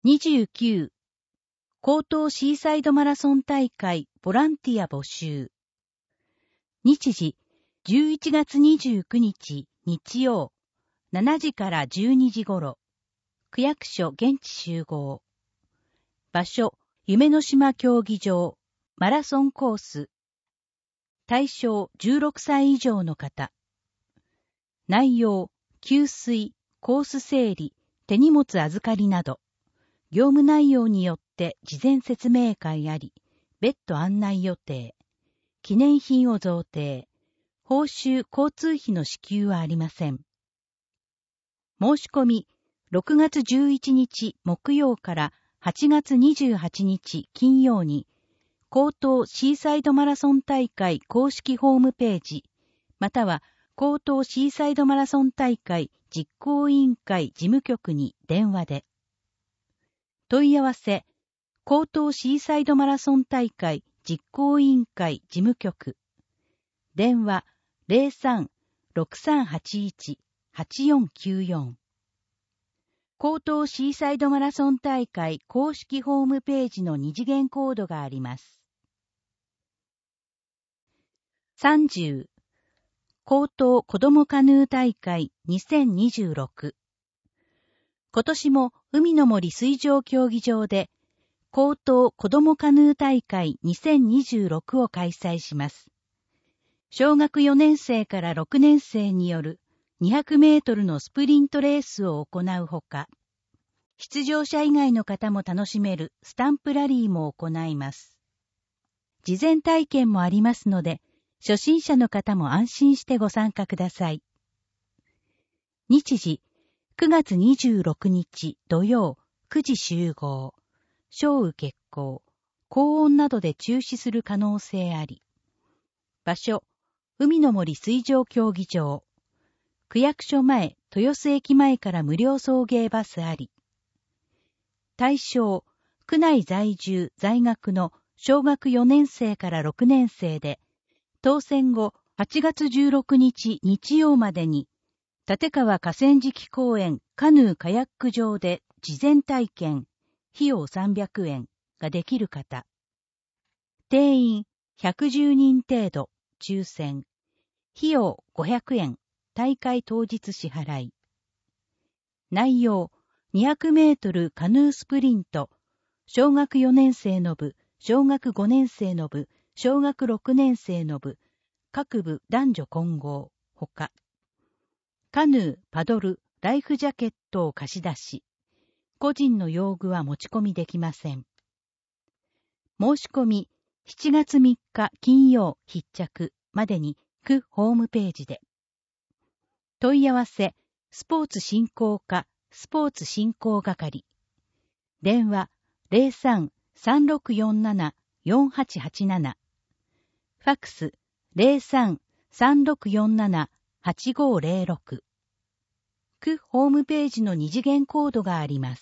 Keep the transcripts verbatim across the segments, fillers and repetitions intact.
にじゅうきゅう、江東シーサイドマラソン大会ボランティア募集。日時、じゅういちがつにじゅうくにち日曜、しちじからじゅうにじ頃、区役所現地集合。場所、夢の島競技場、マラソンコース。対象じゅうろくさい以上の方。内容、給水、コース整理、手荷物預かりなど。業務内容によって事前説明会あり、別途案内予定。記念品を贈呈。報酬、交通費の支給はありません。申し込み、ろくがつじゅういちにち木曜からはちがつにじゅうはちにち金曜に、江東シーサイドマラソン大会公式ホームページ、または江東シーサイドマラソン大会実行委員会事務局に電話で。問い合わせ、江東シーサイドマラソン大会実行委員会事務局。電話 ゼロさん ろくさんはちいち はちよんきゅうよん。江東シーサイドマラソン大会公式ホームページの二次元コードがあります。さんじゅう、江東子どもカヌー大会にせんにじゅうろく。今年も海の森水上競技場で江東子どもカヌー大会にせんにじゅうろくを開催します。小学よねんせいからろくねんせいによるにひゃくメートルのスプリントレースを行うほか、出場者以外の方も楽しめるスタンプラリーも行います。事前体験もありますので、初心者の方も安心してご参加ください。日時、くがつにじゅうろくにち土曜くじ集合。小雨決行、高温などで中止する可能性あり。場所、海の森水上競技場。区役所前、豊洲駅前から無料送迎バスあり。対象、区内在住在学の小学よねんせいからろくねんせいで、当選後はちがつじゅうろくにち日曜までに、立川河川敷公園カヌーカヤック場で事前体験、費用さんびゃくえんができる方。定員ひゃくじゅうにん程度、抽選。費用ごひゃくえん、大会当日支払い。内容、にひゃくメートルカヌースプリント、小学よねんせいの部、小学ごねんせいの部、小学ろくねんせいの部、各部男女混合、ほか。カヌー、パドル、ライフジャケットを貸し出し。個人の用具は持ち込みできません。申し込み、しちがつみっか金曜必着までに区ホームページで。問い合わせ、スポーツ振興課、スポーツ振興係。電話、ゼロさん さんろくよんなな よんはちはちなな。ファックス、ゼロさん さんろくよんなな はちごゼロろく。区ホームページの二次元コードがあります。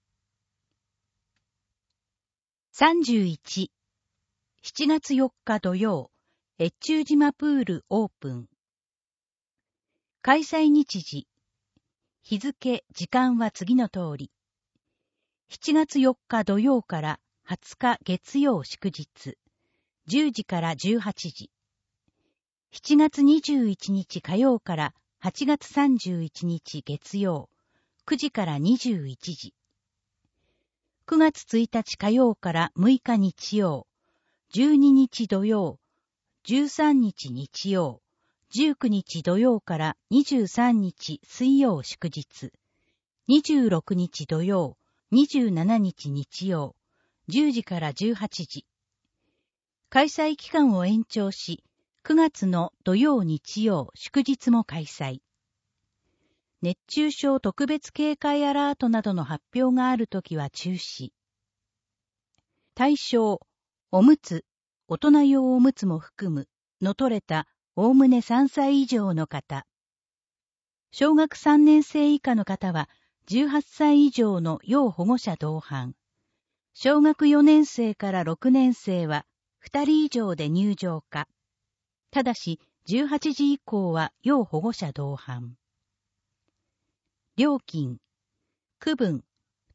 さんじゅういち、しちがつよっか土曜、越中島プールオープン。開催日時、日付、時間は次の通り。しちがつよっか土曜からはつか月曜祝日、じゅうじからじゅうはちじ。しちがつにじゅういちにち火曜からはちがつさんじゅういちにち月曜、くじからにじゅういちじ。くがつついたち火曜からむいか日曜、じゅうににち土曜、じゅうさんにち日曜、じゅうくにち土曜からにじゅうさんにち水曜祝日、にじゅうろくにち土曜、にじゅうしちにち日曜、じゅうじからじゅうはちじ。開催期間を延長し、くがつの土曜日曜祝日も開催。熱中症特別警戒アラートなどの発表があるときは中止。対象、おむつ、大人用おむつも含む、の取れた、おおむねさんさい以上の方。小学さんねんせい以下の方は、じゅうはっさい以上の要保護者同伴。小学よねんせいからろくねんせいは、ふたり以上で入場可。ただし、じゅうはちじ以降は要保護者同伴。料金、区分、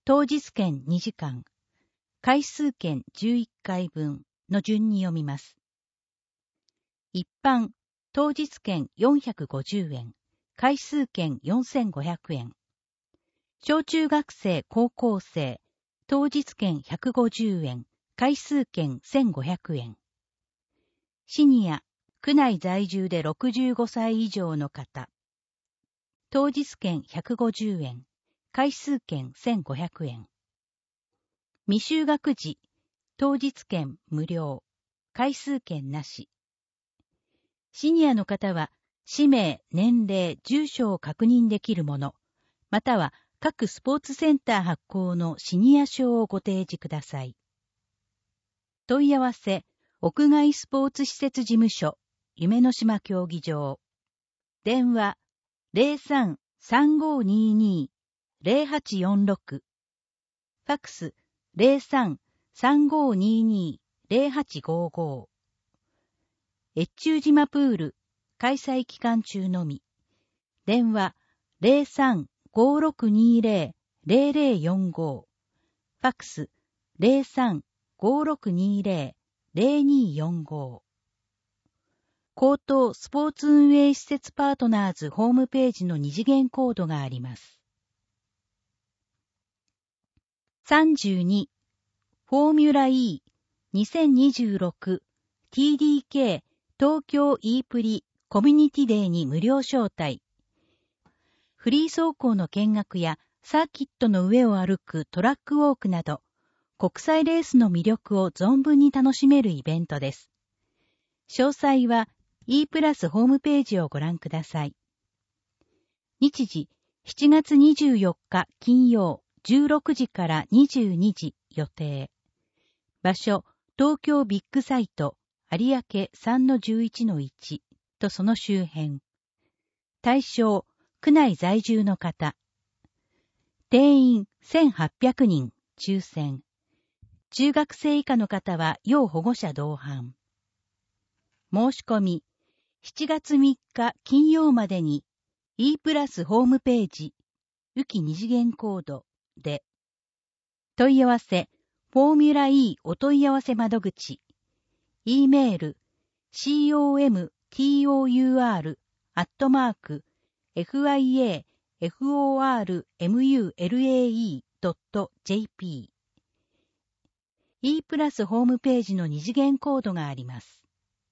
当日券にじかん、回数券じゅういっかいぶんの順に読みます。一般、当日券よんひゃくごじゅうえん、回数券よんせんごひゃくえん。小中学生、高校生、当日券ひゃくごじゅうえん、回数券せんごひゃくえん。シニア、区内在住でろくじゅうごさい以上の方。当日券ひゃくごじゅうえん、回数券せんごひゃくえん。未就学児、当日券無料、回数券なし。シニアの方は、氏名、年齢、住所を確認できるもの、または各スポーツセンター発行のシニア証をご提示ください。問い合わせ、屋外スポーツ施設事務所、夢の島競技場。電話、ゼロさん さんごにに ゼロはちよんろく。ファックス、ゼロさん さんごにに ゼロはちごご。越中島プール、開催期間中のみ。電話、ゼロさん ごろくにゼロ ゼロゼロよんご。ファックス、ゼロさん ごろくにゼロ ゼロによんご。高等スポーツ運営施設パートナーズホームページの二次元コードがあります。さんじゅうに、フォーミュラ E にせんにじゅうろく ティーディーケー 東京 E プリコミュニティデーに無料招待。フリー走行の見学やサーキットの上を歩くトラックウォークなど、国際レースの魅力を存分に楽しめるイベントです。詳細は E プラスホームページをご覧ください。日時、しちがつにじゅうよっか金曜じゅうろくじからにじゅうにじ予定。場所、東京ビッグサイト、有明 さんのじゅういちのいち とその周辺。対象、区内在住の方。定員せんはっぴゃくにん、抽選。中学生以下の方は要保護者同伴。申し込み、しちがつみっか金曜までに E プラスホームページ、浮き二次元コードで、問い合わせ、フォーミュラ E お問い合わせ窓口、E メール、comtour アットマーク、fiaformulae.jp。E プラスホームページの二次元コードがあります。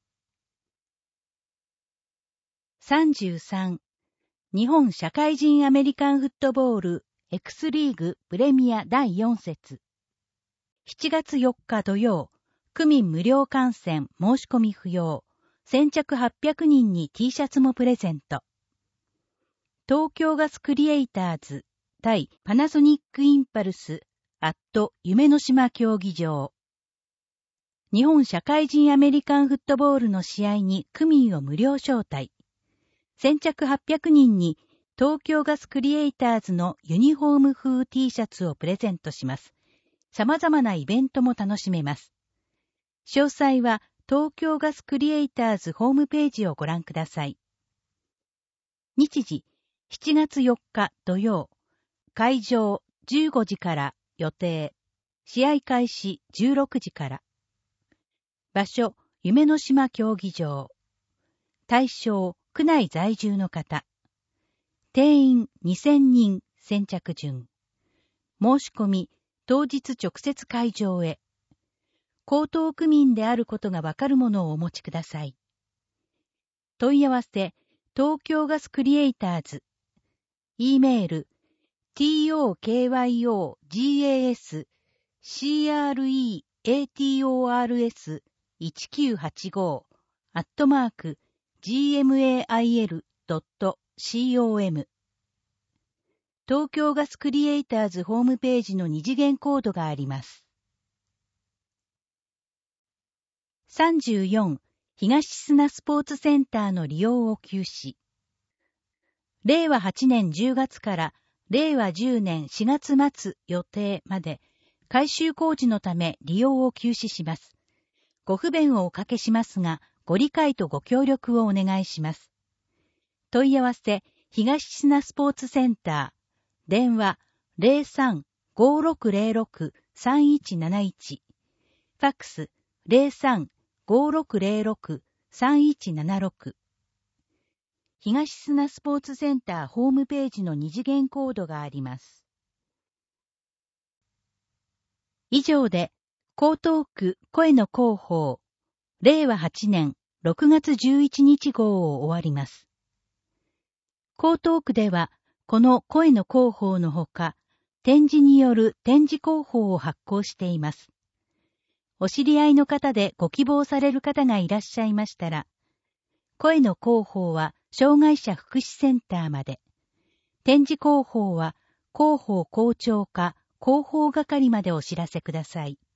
さんじゅうさん、日本社会人アメリカンフットボール X リーグプレミアだいよん節。しちがつよっか土曜、区民無料観戦申し込み不要。先着はっぴゃくにんに T シャツもプレゼント。東京ガスクリエイターズ対パナソニックインパルスアット夢の島競技場。日本社会人アメリカンフットボールの試合に区民を無料招待。先着はっぴゃくにんに東京ガスクリエイターズのユニフォーム風 T シャツをプレゼントします。様々なイベントも楽しめます。詳細は東京ガスクリエイターズホームページをご覧ください。日時、しちがつよっか土曜、会場じゅうごじから予定、試合開始じゅうろくじから。場所、夢の島競技場。対象、区内在住の方。定員にせんにん先着順。申し込み、当日直接会場へ。江東区民であることがわかるものをお持ちください。問い合わせ、東京ガスクリエイターズ。E メール、tokyogas creators いちきゅうはちご アットマーク gmail.com 東京ガスクリエイターズホームページの二次元コードがあります。さんじゅうよん、東砂スポーツセンターの利用を休止。れいわはちねんじゅうがつかられいわじゅうねんしがつ末予定まで改修工事のため利用を休止します。ご不便をおかけしますが、ご理解とご協力をお願いします。問い合わせ、東砂スポーツセンター、電話 ゼロさんごろくゼロろく さんいちなないち、ファックス ゼロさん ごろくゼロろく さんいちななろく。東砂スポーツセンターホームページの二次元コードがあります。以上で、江東区声の広報、れいわはちねんろくがつじゅういちにち号を終わります。江東区では、この声の広報のほか、展示による展示広報を発行しています。お知り合いの方でご希望される方がいらっしゃいましたら、声の広報は障害者福祉センターまで、展示広報は広報校長課広報係までお知らせください。